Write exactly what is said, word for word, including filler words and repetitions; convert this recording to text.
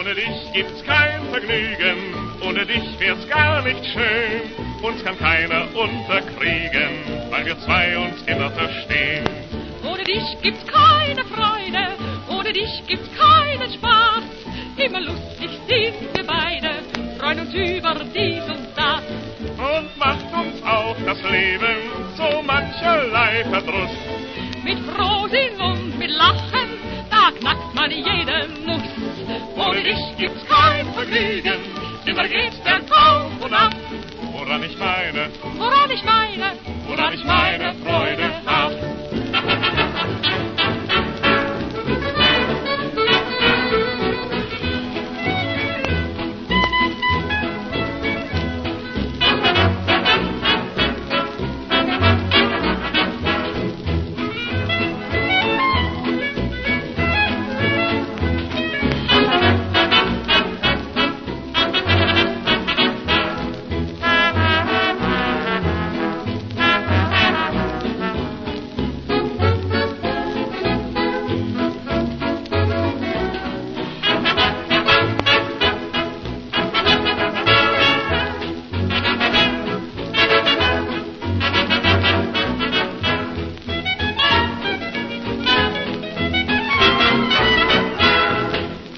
Ohne dich gibt's kein Vergnügen, ohne dich wär's gar nicht schön. Uns kann keiner unterkriegen, weil wir zwei uns immer verstehen. Ohne dich gibt's keine Freude, ohne dich gibt's keinen Spaß. Immer lustig sind wir beide, freuen uns über dies und das. Und macht uns auch das Leben so mancherlei Verdruss. Mit Frohsinn und mit Lachen, da knackt man jede Nuss. Ohne dich gibt's kein Vergnügen, immer geht's der Kauf und ab. Woran ich meine, woran ich meine, woran ich meine Freude